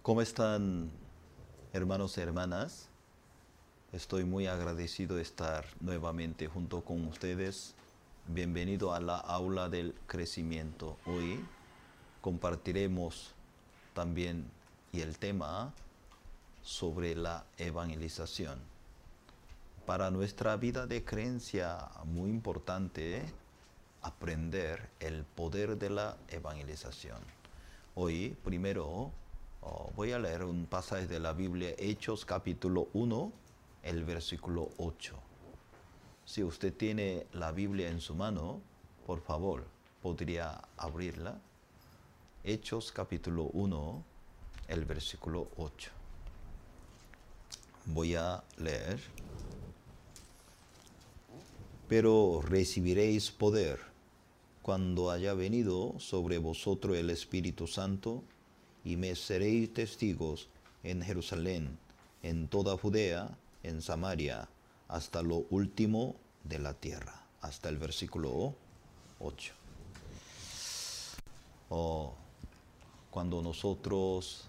¿Cómo están, hermanos y hermanas? Estoy muy agradecido de estar nuevamente junto con ustedes. Bienvenido a la aula del crecimiento. Hoy compartiremos también el tema sobre la evangelización. Para nuestra vida de creencia, muy importante aprender el poder de la evangelización. Hoy, primero, voy a leer un pasaje de la Biblia, Hechos capítulo 1, el versículo 8. Si usted tiene la Biblia en su mano, por favor, podría abrirla. Hechos capítulo 1, el versículo 8. Voy a leer. Pero recibiréis poder cuando haya venido sobre vosotros el Espíritu Santo, y me seréis testigos en Jerusalén, en toda Judea, en Samaria, hasta lo último de la tierra. Hasta el versículo 8. Cuando nosotros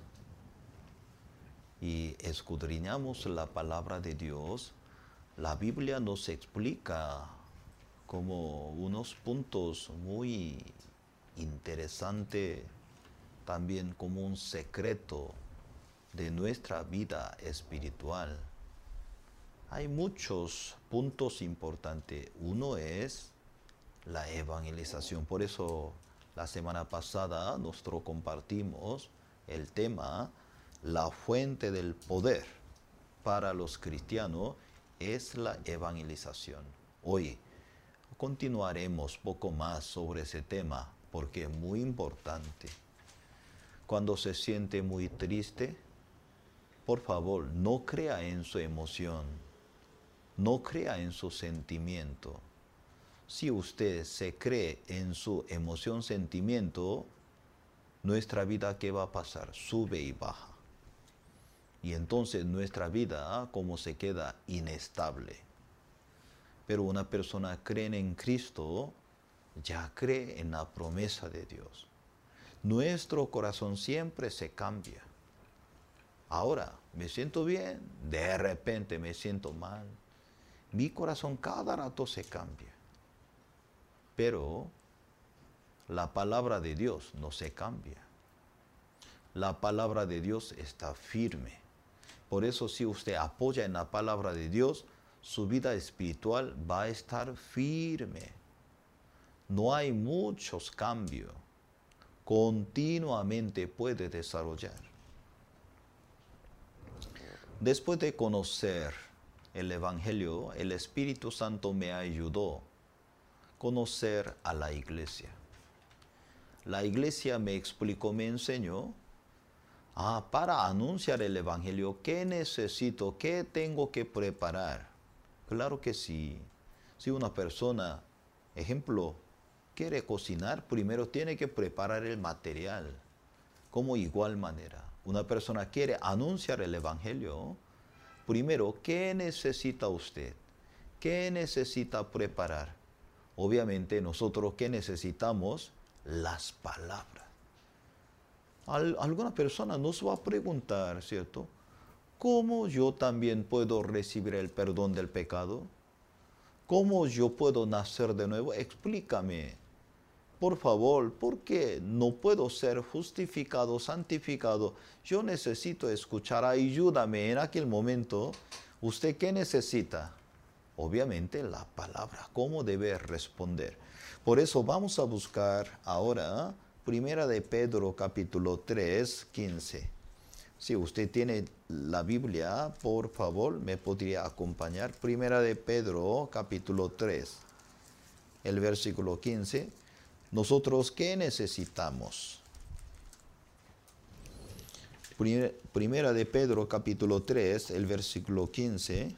escudriñamos la palabra de Dios, la Biblia nos explica como unos puntos muy interesantes, también como un secreto de nuestra vida espiritual. Hay muchos puntos importantes. Uno es la evangelización. Por eso la semana pasada nosotros compartimos el tema, la fuente del poder para los cristianos es la evangelización. Hoy continuaremos poco más sobre ese tema porque es muy importante. Cuando se siente muy triste, por favor, no crea en su emoción, no crea en su sentimiento. Si usted se cree en su emoción, sentimiento, nuestra vida, ¿qué va a pasar? Sube y baja. Y entonces nuestra vida, como se queda inestable. Pero una persona cree en Cristo, ya cree en la promesa de Dios. Nuestro corazón siempre se cambia. Ahora me siento bien, de repente me siento mal. Mi corazón cada rato se cambia. Pero la palabra de Dios no se cambia. La palabra de Dios está firme. Por eso si usted apoya en la palabra de Dios, su vida espiritual va a estar firme. No hay muchos cambios. Continuamente puede desarrollar. Después de conocer el Evangelio, el Espíritu Santo me ayudó a conocer a la iglesia. La iglesia me explicó, me enseñó, para anunciar el Evangelio, ¿qué necesito? ¿Qué tengo que preparar? Claro que sí. Si una persona, ejemplo, quiere cocinar, primero tiene que preparar el material. Como igual manera, una persona quiere anunciar el Evangelio, primero, ¿qué necesita usted? ¿Qué necesita preparar? Obviamente nosotros, ¿qué necesitamos? Las palabras. Alguna persona nos va a preguntar, ¿cierto? ¿Cómo yo también puedo recibir el perdón del pecado? ¿Cómo yo puedo nacer de nuevo? Explícame. Por favor, ¿por qué no puedo ser justificado, santificado? Yo necesito escuchar, ayúdame en aquel momento. ¿Usted qué necesita? Obviamente la palabra, ¿cómo debe responder? Por eso vamos a buscar ahora Primera de Pedro capítulo 3, 15. Si usted tiene la Biblia, por favor, me podría acompañar. Primera de Pedro capítulo 3, el versículo 15. Nosotros, ¿qué necesitamos? Primera de Pedro capítulo 3, el versículo 15.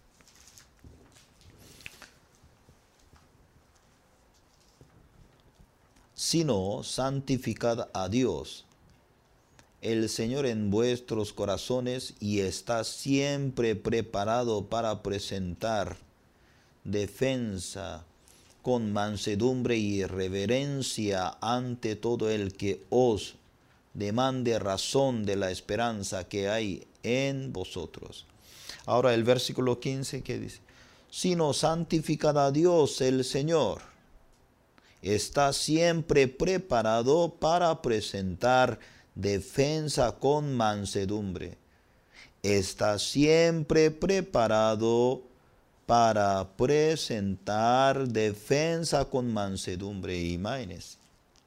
Sino santificad a Dios, el Señor en vuestros corazones, y está siempre preparado para presentar defensa con mansedumbre y reverencia ante todo el que os demande razón de la esperanza que hay en vosotros. Ahora el versículo 15 que dice, sino santificad a Dios el Señor. Está siempre preparado para presentar defensa con mansedumbre. Está siempre preparado para presentar defensa con mansedumbre. Imagínense.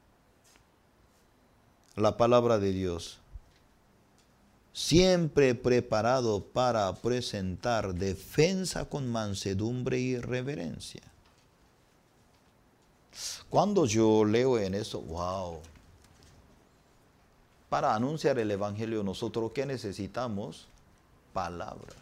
La palabra de Dios. Siempre preparado para presentar defensa con mansedumbre y reverencia. Cuando yo leo en eso, wow. Para anunciar el Evangelio, nosotros ¿qué necesitamos? Palabras.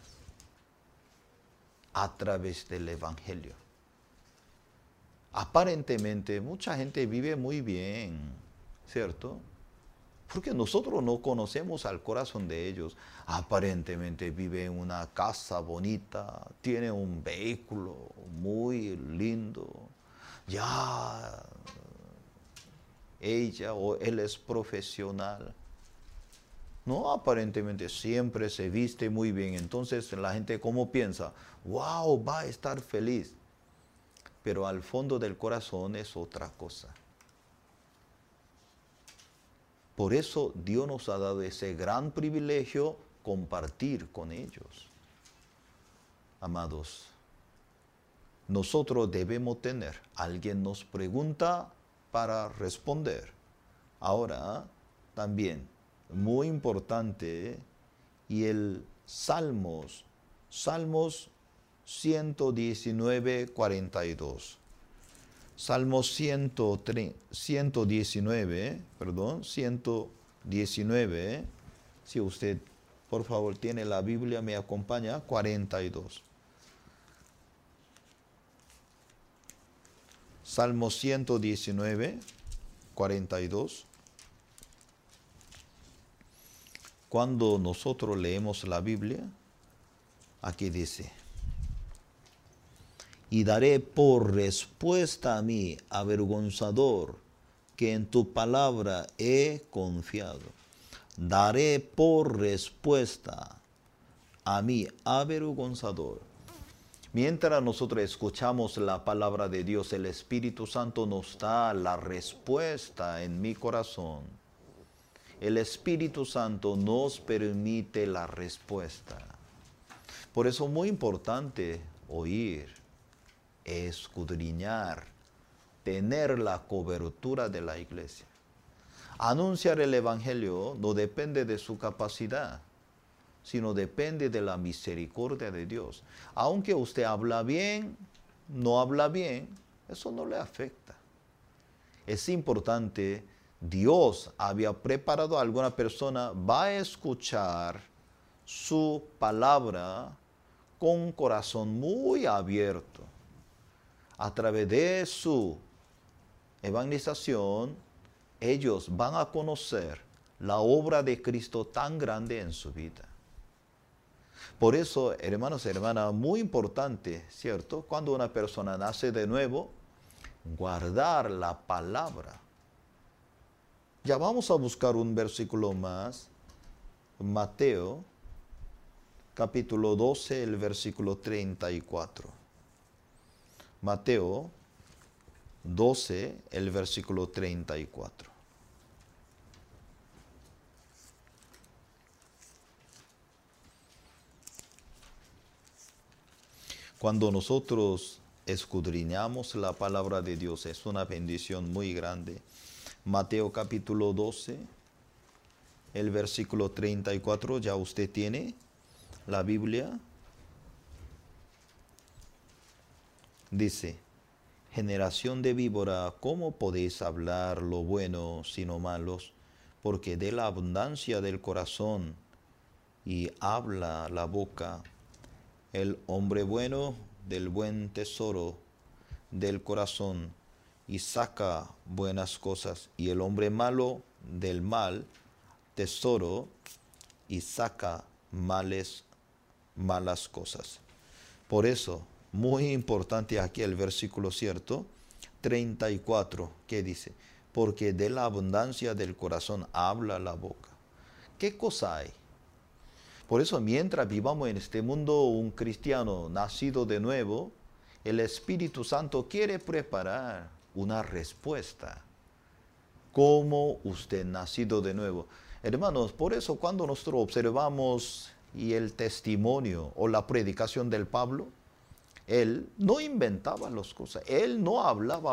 A través del Evangelio. Aparentemente, mucha gente vive muy bien, ¿cierto? Porque nosotros no conocemos al corazón de ellos. Aparentemente vive en una casa bonita, tiene un vehículo muy lindo. Ya ella o él es profesional. No, aparentemente siempre se viste muy bien. Entonces la gente ¿cómo piensa? ¡Wow! Va a estar feliz. Pero al fondo del corazón es otra cosa. Por eso Dios nos ha dado ese gran privilegio compartir con ellos. Amados, nosotros debemos tener. Alguien nos pregunta para responder. Ahora, también, muy importante, y el Salmos 119, 42. Salmo 119, si usted por favor tiene la Biblia, me acompaña, 42. Salmo 119, 42. Cuando nosotros leemos la Biblia, aquí dice, y daré por respuesta a mí, avergonzador, que en tu palabra he confiado. Daré por respuesta a mí, avergonzador. Mientras nosotros escuchamos la palabra de Dios, el Espíritu Santo nos da la respuesta en mi corazón. El Espíritu Santo nos permite la respuesta. Por eso es muy importante oír, escudriñar, tener la cobertura de la iglesia. Anunciar el Evangelio no depende de su capacidad, sino depende de la misericordia de Dios. Aunque usted habla bien, no habla bien, eso no le afecta. Es importante, Dios había preparado a alguna persona, va a escuchar su palabra con un corazón muy abierto. A través de su evangelización, ellos van a conocer la obra de Cristo tan grande en su vida. Por eso, hermanos y hermanas, muy importante, ¿cierto? Cuando una persona nace de nuevo, guardar la palabra. Ya vamos a buscar un versículo más. Mateo, capítulo 12, el versículo 34. Mateo 12, el versículo 34. Cuando nosotros escudriñamos la palabra de Dios, es una bendición muy grande. Mateo capítulo 12, el versículo 34, ¿ya usted tiene la Biblia? Dice, generación de víbora, ¿cómo podéis hablar lo bueno sino malos? Porque de la abundancia del corazón y habla la boca. El hombre bueno del buen tesoro del corazón y saca buenas cosas. Y el hombre malo del mal tesoro y saca malas cosas. Por eso, muy importante aquí el versículo, ¿cierto? 34, que dice, porque de la abundancia del corazón habla la boca. ¿Qué cosa hay? Por eso, mientras vivamos en este mundo, un cristiano nacido de nuevo, el Espíritu Santo quiere preparar una respuesta. ¿Cómo usted nacido de nuevo? Hermanos, por eso cuando nosotros observamos y el testimonio o la predicación del Pablo, él no inventaba las cosas, él no hablaba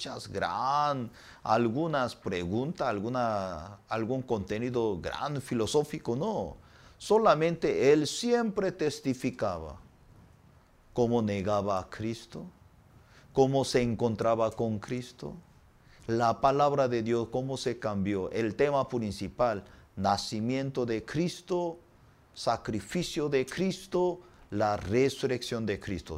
algunas preguntas, algún contenido gran filosófico, no. Solamente él siempre testificaba cómo negaba a Cristo, cómo se encontraba con Cristo, la palabra de Dios, cómo se cambió. El tema principal, nacimiento de Cristo, sacrificio de Cristo, la resurrección de Cristo.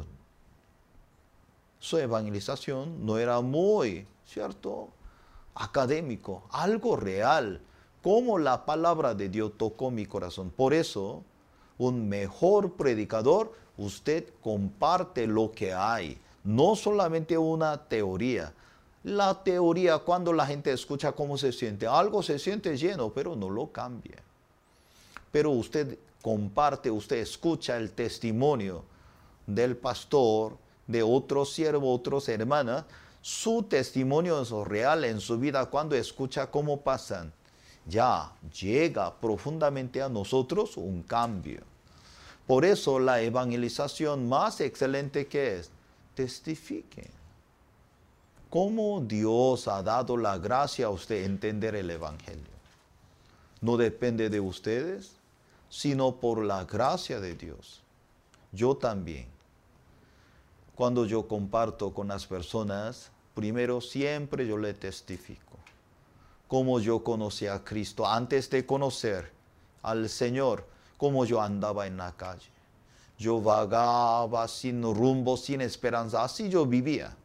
Su evangelización no era muy, ¿cierto?, académico, algo real, como la palabra de Dios tocó mi corazón. Por eso, un mejor predicador, usted comparte lo que hay, no solamente una teoría. La teoría, cuando la gente escucha cómo se siente, algo se siente lleno, pero no lo cambia. Pero usted comparte, usted escucha el testimonio del pastor, de otros siervos, otras hermanas, su testimonio es real en su vida. Cuando escucha cómo pasan, ya llega profundamente a nosotros un cambio. Por eso la evangelización más excelente que es, testifique. ¿Cómo Dios ha dado la gracia a usted entender el evangelio? No depende de ustedes, sino por la gracia de Dios. Yo también. Cuando yo comparto con las personas, primero siempre yo le testifico cómo yo conocí a Cristo antes de conocer al Señor, cómo yo andaba en la calle. Yo vagaba sin rumbo, sin esperanza, así yo vivía.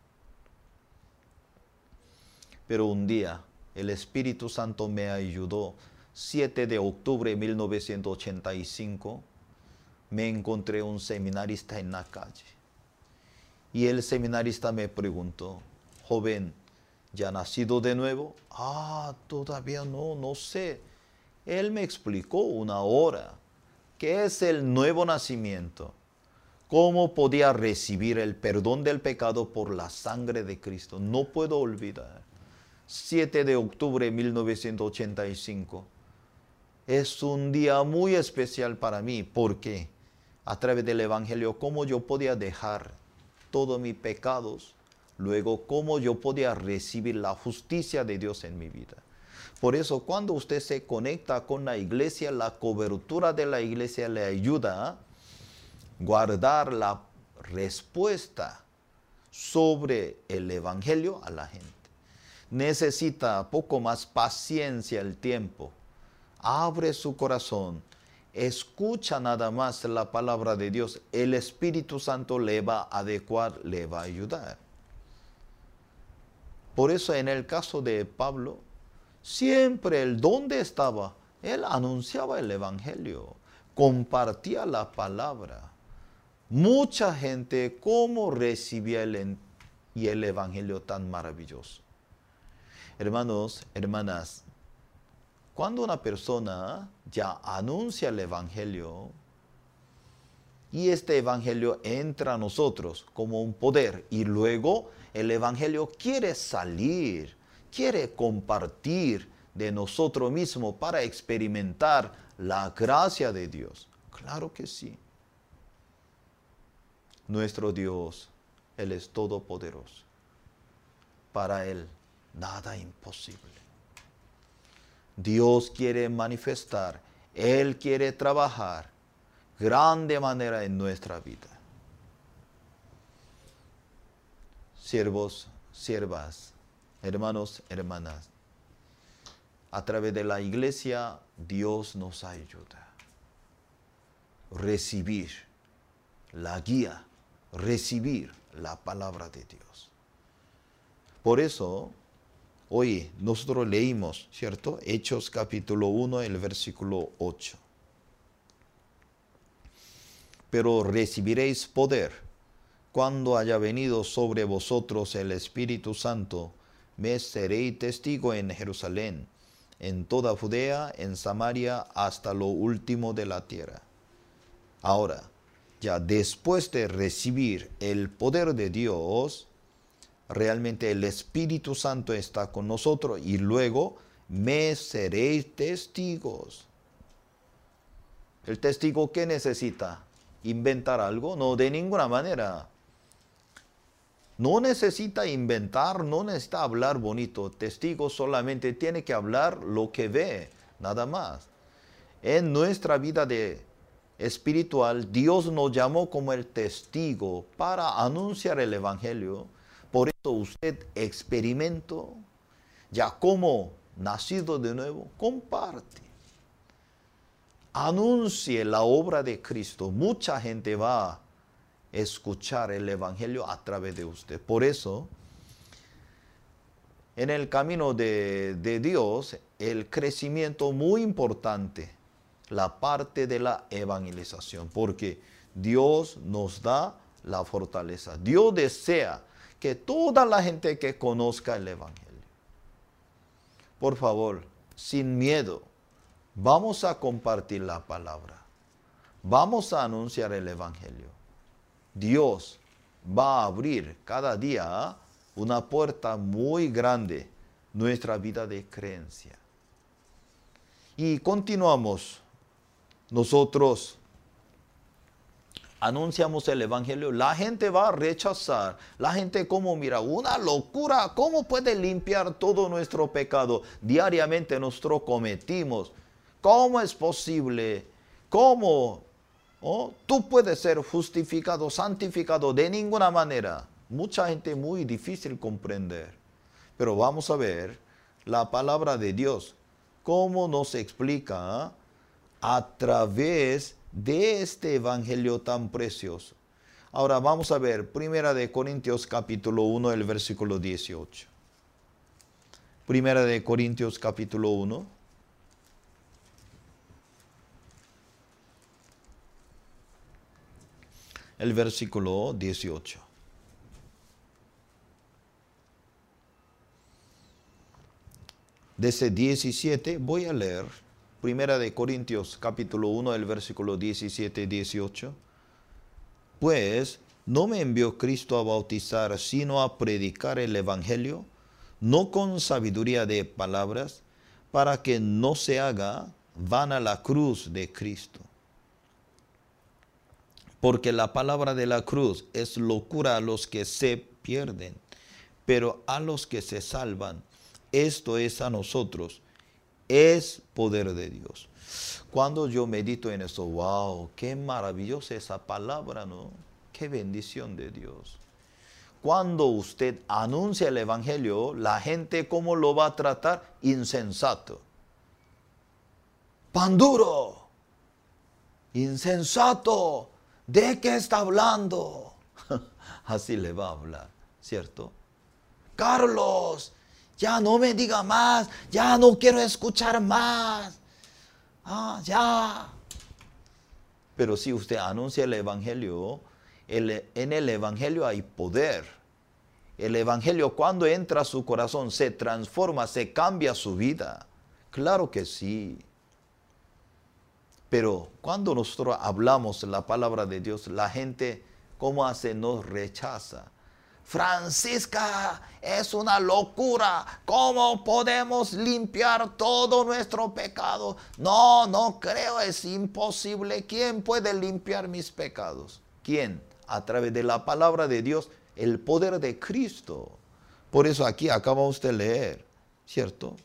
Pero un día el Espíritu Santo me ayudó. 7 de octubre de 1985, me encontré un seminarista en la calle. Y el seminarista me preguntó, joven, ¿ya nacido de nuevo? Todavía no sé. Él me explicó una hora qué es el nuevo nacimiento, cómo podía recibir el perdón del pecado por la sangre de Cristo. No puedo olvidar. 7 de octubre de 1985. Es un día muy especial para mí porque a través del Evangelio, cómo yo podía dejar todos mis pecados, luego cómo yo podía recibir la justicia de Dios en mi vida. Por eso cuando usted se conecta con la iglesia, la cobertura de la iglesia le ayuda a guardar la respuesta sobre el Evangelio a la gente. Necesita poco más paciencia el tiempo. Abre su corazón. Escucha nada más la palabra de Dios. El Espíritu Santo le va a adecuar, le va a ayudar. Por eso en el caso de Pablo, siempre él donde estaba, él anunciaba el Evangelio, compartía la palabra. Mucha gente cómo recibía el Evangelio tan maravilloso. Hermanos, hermanas, cuando una persona ya anuncia el Evangelio y este Evangelio entra a nosotros como un poder y luego el Evangelio quiere salir, quiere compartir de nosotros mismos para experimentar la gracia de Dios. Claro que sí. Nuestro Dios, Él es todopoderoso. Para Él, nada imposible. Dios quiere manifestar, Él quiere trabajar grande manera en nuestra vida. Siervos, siervas, hermanos, hermanas, a través de la iglesia Dios nos ayuda. Recibir la guía, recibir la palabra de Dios. Por eso, hoy nosotros leímos, ¿cierto? Hechos capítulo 1, el versículo 8. Pero recibiréis poder cuando haya venido sobre vosotros el Espíritu Santo, me seréis testigo en Jerusalén, en toda Judea, en Samaria, hasta lo último de la tierra. Ahora, ya después de recibir el poder de Dios, realmente el Espíritu Santo está con nosotros y luego me seréis testigos. ¿El testigo qué necesita? ¿Inventar algo? No, de ninguna manera. No necesita inventar, no necesita hablar bonito. Testigo solamente tiene que hablar lo que ve, nada más. En nuestra vida espiritual, Dios nos llamó como el testigo para anunciar el Evangelio. Por eso usted experimentó, ya como nacido de nuevo, comparte. Anuncie la obra de Cristo. Mucha gente va a escuchar el Evangelio a través de usted. Por eso, en el camino de Dios, el crecimiento muy importante, la parte de la evangelización, porque Dios nos da la fortaleza. Dios desea que toda la gente que conozca el Evangelio. Por favor, sin miedo, vamos a compartir la palabra. Vamos a anunciar el Evangelio. Dios va a abrir cada día una puerta muy grande en nuestra vida de creencia. Y continuamos. Nosotros anunciamos el Evangelio, la gente va a rechazar. La gente como mira, una locura, ¿cómo puede limpiar todo nuestro pecado? Diariamente nosotros cometimos. ¿Cómo es posible? ¿Cómo? ¿Oh? Tú puedes ser justificado, santificado de ninguna manera. Mucha gente muy difícil comprender. Pero vamos a ver la palabra de Dios. ¿Cómo nos explica a través de este evangelio tan precioso? Ahora vamos a ver 1 Corintios capítulo 1, el versículo 18. 1 Corintios capítulo 1. El versículo 18. Desde 17 voy a leer 1 Corintios capítulo 1, el versículo 17 y 18. Pues no me envió Cristo a bautizar, sino a predicar el evangelio, no con sabiduría de palabras, para que no se haga vana la cruz de Cristo. Porque la palabra de la cruz es locura a los que se pierden, pero a los que se salvan, esto es a nosotros, es poder de Dios. Cuando yo medito en eso, wow, qué maravillosa esa palabra, ¿no? Qué bendición de Dios. Cuando usted anuncia el evangelio, la gente ¿cómo lo va a tratar? Insensato. Pan duro. Insensato. ¿De qué está hablando? Así le va a hablar, ¿cierto? Carlos, ya no me diga más, ya no quiero escuchar más. Ya. Pero si usted anuncia el evangelio, en el evangelio hay poder. El evangelio cuando entra a su corazón se transforma, se cambia su vida. Claro que sí. Pero cuando nosotros hablamos la palabra de Dios, la gente, ¿cómo hace? Nos rechaza. Francisca, es una locura. ¿Cómo podemos limpiar todo nuestro pecado? No, no creo, es imposible. ¿Quién puede limpiar mis pecados? ¿Quién? A través de la palabra de Dios, el poder de Cristo. Por eso aquí acabamos de leer, ¿cierto?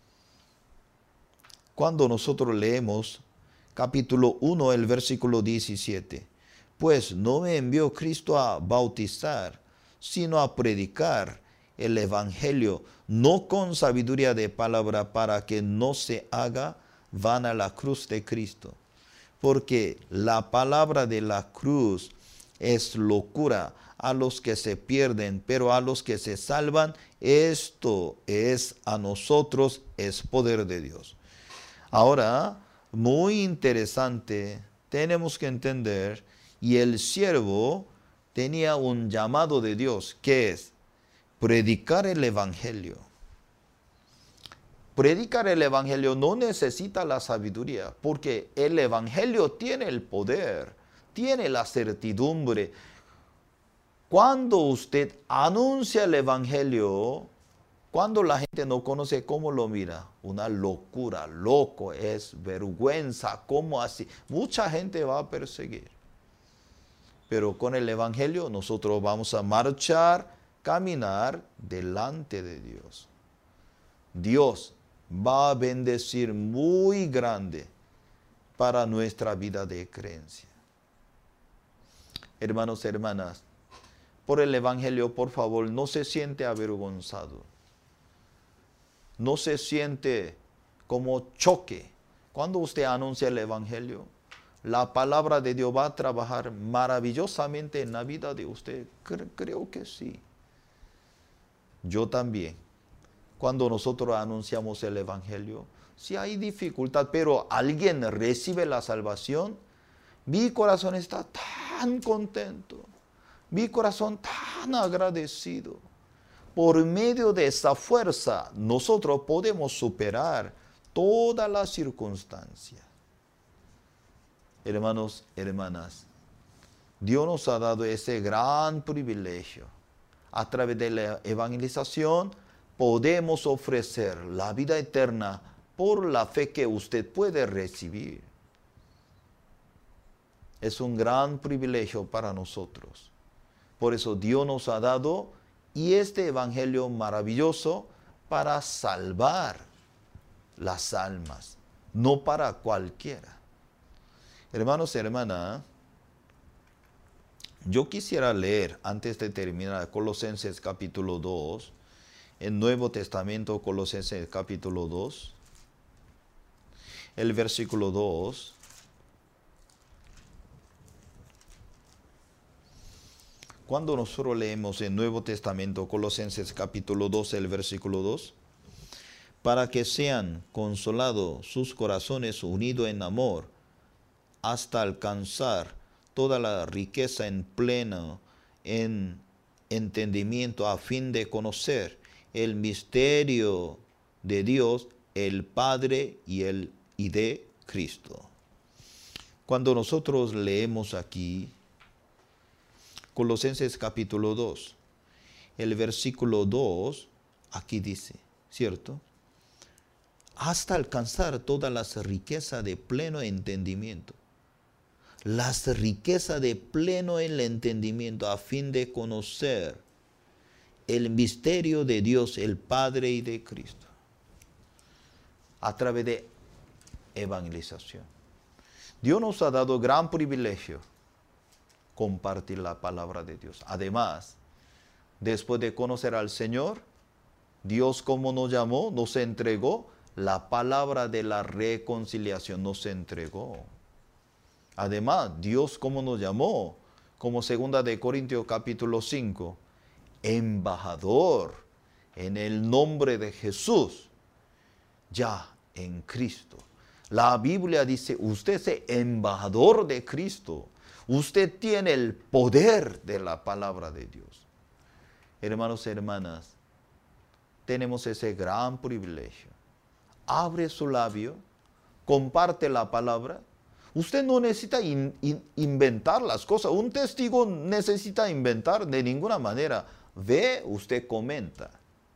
Cuando nosotros leemos capítulo 1, el versículo 17. Pues no me envió Cristo a bautizar, sino a predicar el evangelio, no con sabiduría de palabra, para que no se haga vana la cruz de Cristo. Porque la palabra de la cruz es locura a los que se pierden, pero a los que se salvan, esto es a nosotros, es poder de Dios. Ahora, muy interesante, tenemos que entender, y el siervo tenía un llamado de Dios, que es predicar el Evangelio. Predicar el Evangelio no necesita la sabiduría, porque el Evangelio tiene el poder, tiene la certidumbre. Cuando usted anuncia el Evangelio, cuando la gente no conoce, ¿cómo lo mira? Una locura, loco, es vergüenza, ¿cómo así? Mucha gente va a perseguir. Pero con el Evangelio nosotros vamos a marchar, caminar delante de Dios. Dios va a bendecir muy grande para nuestra vida de creencia. Hermanos, hermanas, por el Evangelio, por favor, no se siente avergonzado. No se siente como choque. Cuando usted anuncia el Evangelio, la palabra de Dios va a trabajar maravillosamente en la vida de usted. Creo que sí. Yo también. Cuando nosotros anunciamos el Evangelio, si hay dificultad, pero alguien recibe la salvación, mi corazón está tan contento, mi corazón tan agradecido. Por medio de esa fuerza, nosotros podemos superar todas las circunstancias. Hermanos, hermanas, Dios nos ha dado ese gran privilegio. A través de la evangelización, podemos ofrecer la vida eterna por la fe que usted puede recibir. Es un gran privilegio para nosotros. Por eso Dios nos ha dado y este evangelio maravilloso para salvar las almas, no para cualquiera. Hermanos y hermanas, yo quisiera leer antes de terminar Colosenses capítulo 2, el Nuevo Testamento, Colosenses capítulo 2, el versículo 2. Cuando nosotros leemos el Nuevo Testamento, Colosenses capítulo 2, el versículo 2, para que sean consolados sus corazones unidos en amor, hasta alcanzar toda la riqueza en pleno en entendimiento, a fin de conocer el misterio de Dios, el Padre y de Cristo. Cuando nosotros leemos aquí Colosenses capítulo 2, el versículo 2, aquí dice, ¿cierto? Hasta alcanzar todas las riquezas de pleno entendimiento. Las riquezas de pleno en el entendimiento, a fin de conocer el misterio de Dios, el Padre y de Cristo, a través de evangelización. Dios nos ha dado gran privilegio compartir la palabra de Dios. Además, después de conocer al Señor, Dios como nos llamó, nos entregó la palabra de la reconciliación, nos entregó. Además, Dios como nos llamó, como 2 de Corintios capítulo 5, embajador en el nombre de Jesús, ya en Cristo. La Biblia dice, usted es embajador de Cristo. Usted tiene el poder de la palabra de Dios. Hermanos y hermanas, tenemos ese gran privilegio. Abre su labio, comparte la palabra. Usted no necesita inventar las cosas. Un testigo necesita inventar de ninguna manera. Ve, usted comenta.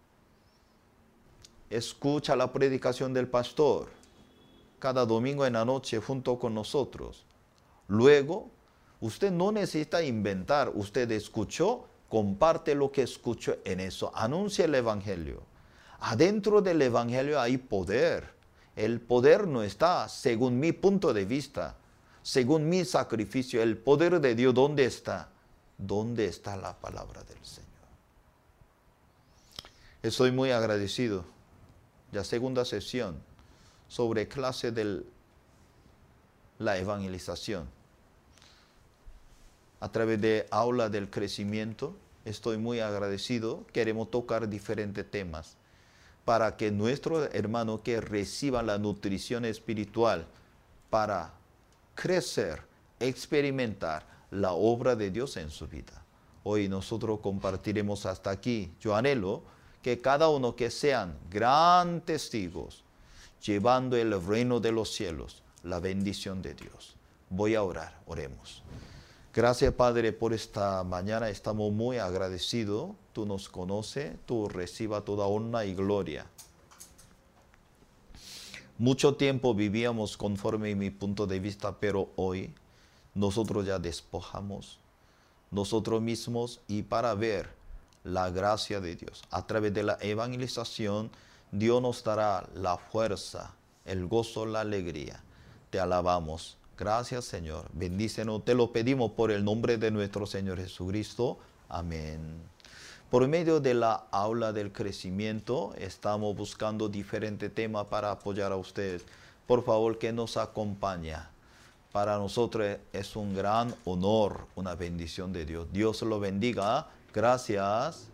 Escucha la predicación del pastor cada domingo en la noche junto con nosotros. Luego, usted no necesita inventar. Usted escuchó, comparte lo que escuchó en eso. Anuncia el evangelio. Adentro del evangelio hay poder. El poder no está, según mi punto de vista, según mi sacrificio. El poder de Dios, ¿dónde está? ¿Dónde está la palabra del Señor? Estoy muy agradecido. Ya segunda sesión sobre clase de la evangelización. A través de aula del crecimiento, estoy muy agradecido. Queremos tocar diferentes temas para que nuestros hermanos que reciban la nutrición espiritual para crecer, experimentar la obra de Dios en su vida. Hoy nosotros compartiremos hasta aquí. Yo anhelo que cada uno que sean gran testigos, llevando el reino de los cielos, la bendición de Dios. Voy a orar, oremos. Gracias, Padre, por esta mañana. Estamos muy agradecidos. Tú nos conoces, tú reciba toda honra y gloria. Mucho tiempo vivíamos conforme a mi punto de vista, pero hoy nosotros ya despojamos nosotros mismos y para ver la gracia de Dios. A través de la evangelización, Dios nos dará la fuerza, el gozo, la alegría. Te alabamos. Gracias, Señor. Bendícenos. Te lo pedimos por el nombre de nuestro Señor Jesucristo. Amén. Por medio de la aula del crecimiento, estamos buscando diferentes temas para apoyar a ustedes. Por favor, que nos acompañe. Para nosotros es un gran honor, una bendición de Dios. Dios lo bendiga. Gracias.